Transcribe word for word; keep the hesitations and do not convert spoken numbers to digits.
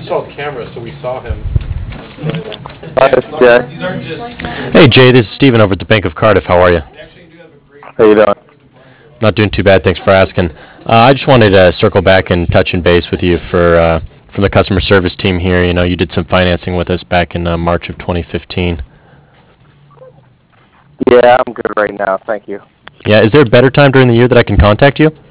installed cameras, so we saw him. Hi, this is Jay. These aren't just. Hey, Jay, this is Steven over at the Bank of Cardiff. How are you? How you doing? Not doing too bad. Thanks for asking. Uh, I just wanted to circle back and touch and base with you for uh, from the customer service team here. You know, you did some financing with us back in uh, March of twenty fifteen. Yeah, I'm good right now. Thank you. Yeah, is there a better time during the year that I can contact you?